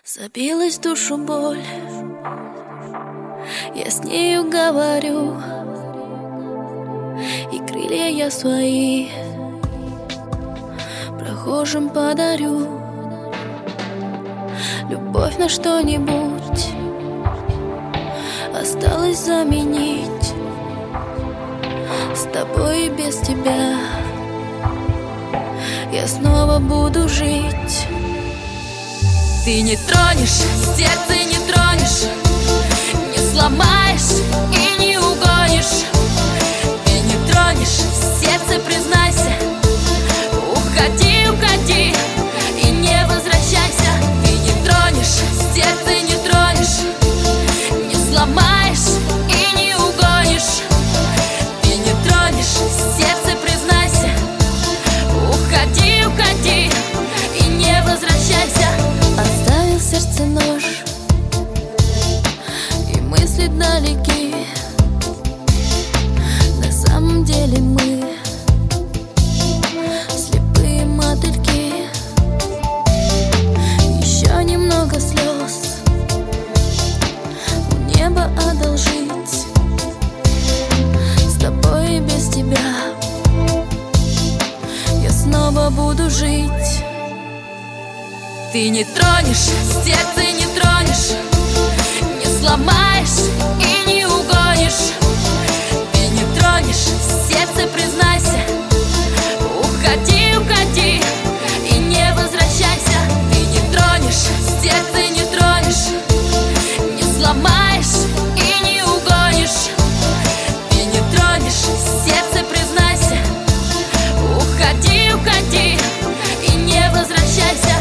Забилась в душу боль, я с нею говорю, и крылья я свои прохожим подарю. Любовь на что-нибудь осталось заменить, с тобой и без тебя я снова буду жить. Ты не тронешь, сердце не тронешь, не сломаешь и не угонишь. Ты не тронешь, сердце признайся, уходи, уходи и не возвращайся. Ты не тронешь, сердце не тронешь, не сломаешь и не угонишь. Ты не тронешь, сердце признайся, уходи, уходи и не возвращайся. Оставил в сердце нож, и мысли далеки. На самом деле мы слепые мотыльки. Еще немного слез у неба одолжить, с тобой и без тебя я снова буду жить. Ты не тронешь, сердце не тронешь, не сломаешь и не угонишь. Ты не тронешь, сердце признайся, уходи, уходи и не возвращайся. Ты не тронешь, сердце не тронешь, не сломаешь и не угонишь. Ты не тронешь, сердце признайся, уходи, уходи и не возвращайся.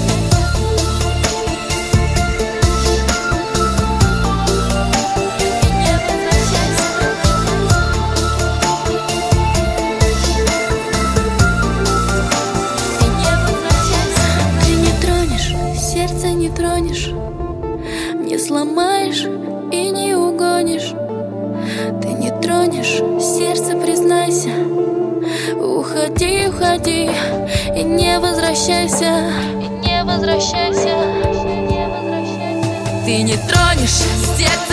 Не тронешь, не сломаешь и не угонишь. Ты не тронешь, сердце признайся, уходи, уходи и не возвращайся. И не возвращайся, не возвращайся. Ты не тронешь, сердце